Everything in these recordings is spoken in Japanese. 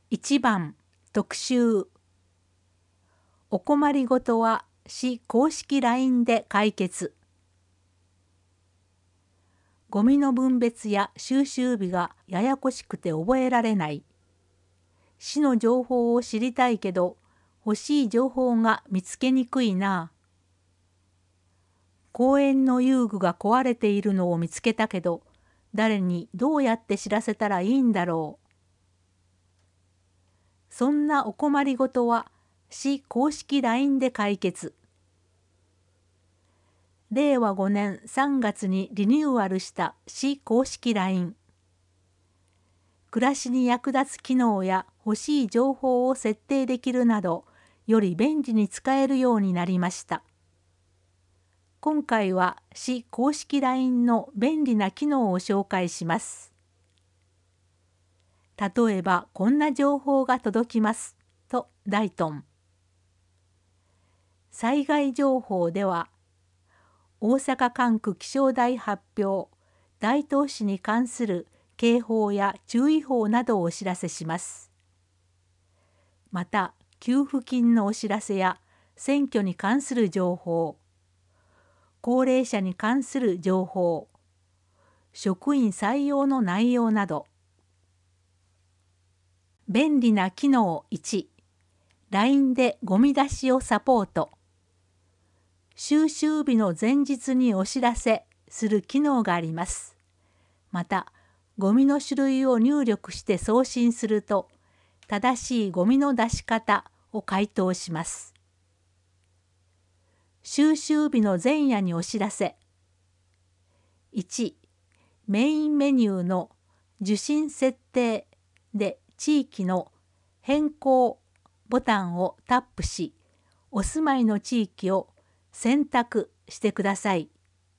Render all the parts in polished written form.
1番特集。お困りごとは市公式 LINE で解決。ゴミの分別や収集日がややこしくて覚えられない。市の情報を知りたいけど欲しい情報が見つけにくいな。公園の遊具が壊れているのを見つけたけど誰にどうやって知らせたらいいんだろう。そんなお困りごとは市公式 LINE で解決。令和5年3月にリニューアルした市公式 LINE。暮らしに役立つ機能や欲しい情報を設定できるなど、より便利に使えるようになりました。今回は市公式 LINE の便利な機能を紹介します。例えばこんな情報が届きますと大トン。災害情報では、大阪管区気象台発表、大東市に関する警報や注意報などをお知らせします。また、給付金のお知らせや選挙に関する情報、高齢者に関する情報、職員採用の内容など。便利な機能1、LINE でゴミ出しをサポート。収集日の前日にお知らせする機能があります。また、ゴミの種類を入力して送信すると、正しいゴミの出し方を回答します。収集日の前夜にお知らせ。1、メインメニューの受信設定で地域の変更ボタンをタップし、お住まいの地域を選択してください。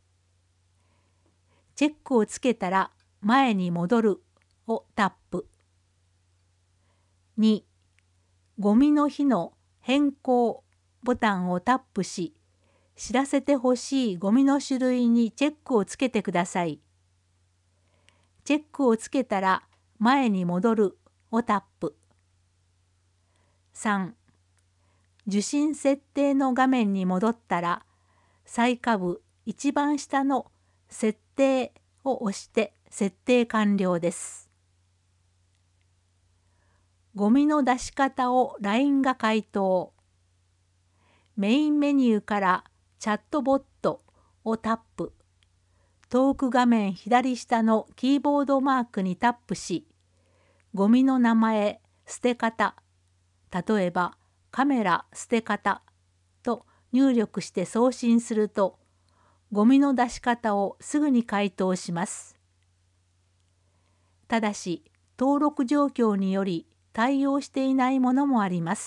チェックをつけたら前に戻るをタップ。2、ゴミの日の変更ボタンをタップし、知らせてほしいゴミの種類にチェックをつけてください。チェックをつけたら前に戻るをタップ。3、受信設定の画面に戻ったら、最下部一番下の設定を押して設定完了です。ゴミの出し方を LINE が回答。メインメニューからチャットボットをタップ。トーク画面左下のキーボードマークにタップし、ゴミの名前、捨て方、例えばカメラ捨て方と入力して送信すると、ゴミの出し方をすぐに回答します。ただし、登録状況により対応していないものもあります。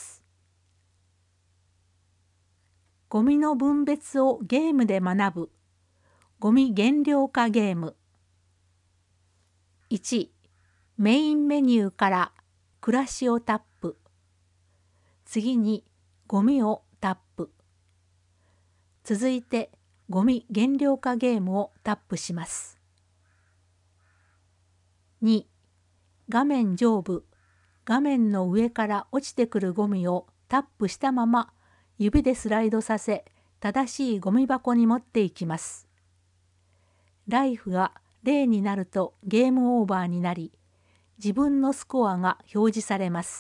ゴミの分別をゲームで学ぶ。ゴミ減量化ゲーム。1、メインメニューから暮らしをタップ。次にゴミをタップ。続いてゴミ減量化ゲームをタップします。2、画面上部、画面の上から落ちてくるゴミをタップしたまま指でスライドさせ、正しいゴミ箱に持っていきます。ライフが0になるとゲームオーバーになり、自分のスコアが表示されます。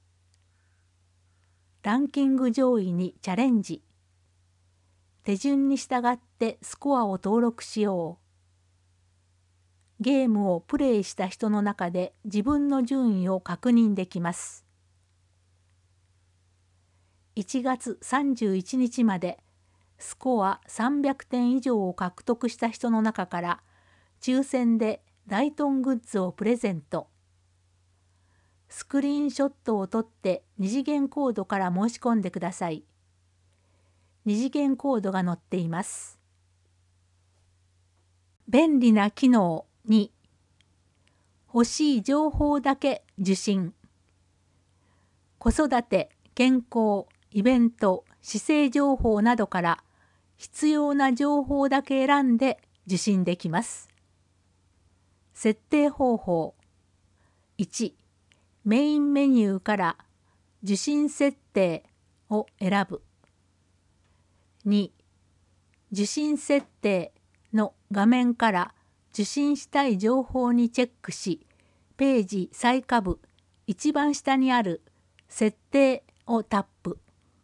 ランキング上位にチャレンジ。手順に従ってスコアを登録しよう。ゲームをプレイした人の中で自分の順位を確認できます。1月31日までスコア300点以上を獲得した人の中から抽選でダイトングッズをプレゼント。スクリーンショットを撮って二次元コードから申し込んでください。二次元コードが載っています。便利な機能2、欲しい情報だけ受信。子育て、健康、イベント、姿勢情報などから必要な情報だけ選んで受信できます。設定方法。1、 メインメニューから受信設定を選ぶ。2、受信設定の画面から受信したい情報にチェックし、ページ最下部一番下にある設定をタップ。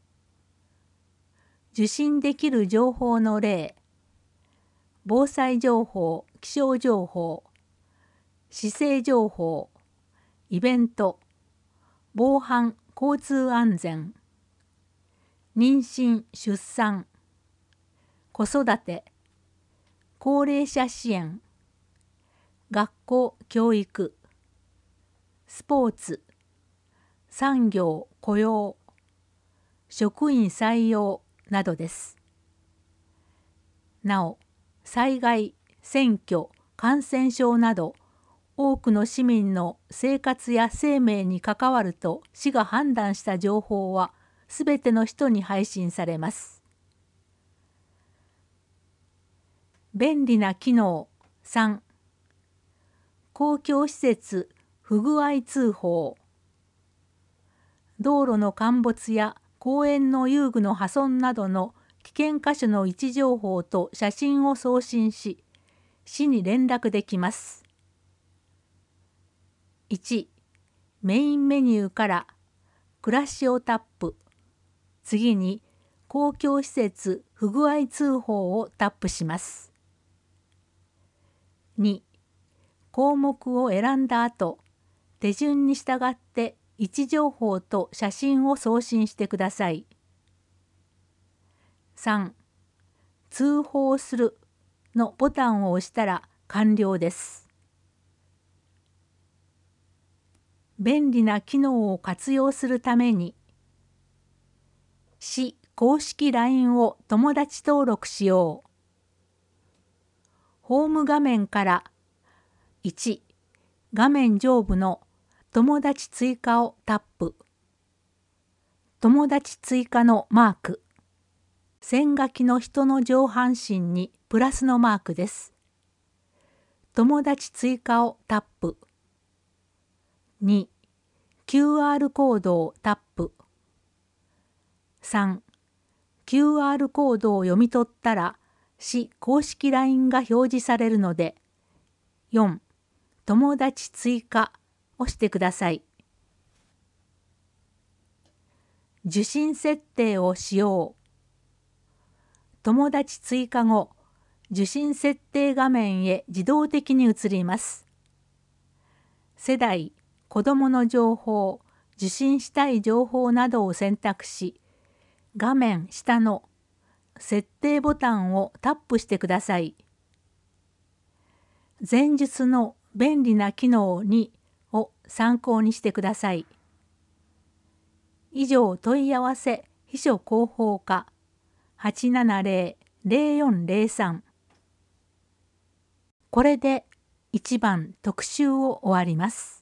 受信できる情報の例、防災情報、気象情報、市政情報、イベント、防犯、交通安全、妊娠・出産、子育て、高齢者支援、学校・教育、スポーツ、産業・雇用、職員採用などです。なお、災害、選挙、感染症など多くの市民の生活や生命に関わると市が判断した情報はすべての人に配信されます。便利な機能3、公共施設不具合通報。道路の陥没や公園の遊具の破損などの危険箇所の位置情報と写真を送信し、市に連絡できます。1、メインメニューから暮らしをタップ。次に公共施設不具合通報をタップします。2、項目を選んだ後、手順に従って位置情報と写真を送信してください。3、通報するのボタンを押したら完了です。便利な機能を活用するために、市公式 LINE を友達登録しよう。ホーム画面から1、画面上部の友達追加をタップ。友達追加のマーク。線書きの人の上半身にプラスのマークです。友達追加をタップ。2、QR コードをタップ。3、QR コードを読み取ったら市公式 LINE が表示されるので、4、友達追加をしてください。受信設定をしよう。友達追加後、受信設定画面へ自動的に移ります。世代、子どもの情報、受信したい情報などを選択し、画面下の設定ボタンをタップしてください。前述の便利な機能2を参考にしてください。以上問い合わせ秘書広報課 870-0403。これで1番特集を終わります。